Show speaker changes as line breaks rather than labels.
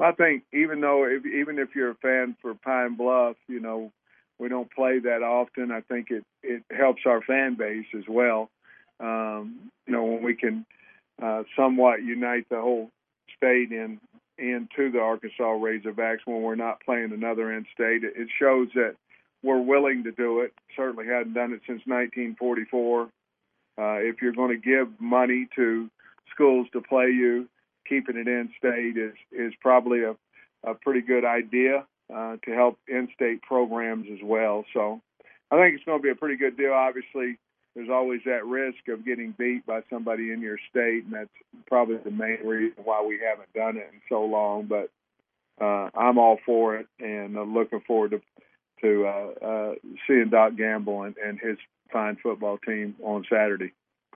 Well, I think even if you're a fan for Pine Bluff, we don't play that often. I think it helps our fan base as well. When we can somewhat unite the whole state into the Arkansas Razorbacks when we're not playing another in-state, it shows that we're willing to do it. Certainly hadn't done it since 1944. If you're going to give money to schools to play you, keeping it in-state is probably a pretty good idea to help in-state programs as well. So I think it's going to be a pretty good deal. Obviously, there's always that risk of getting beat by somebody in your state, and that's probably the main reason why we haven't done it in so long. But I'm all for it, and looking forward to seeing Doc Gamble and his fine football team on Saturday.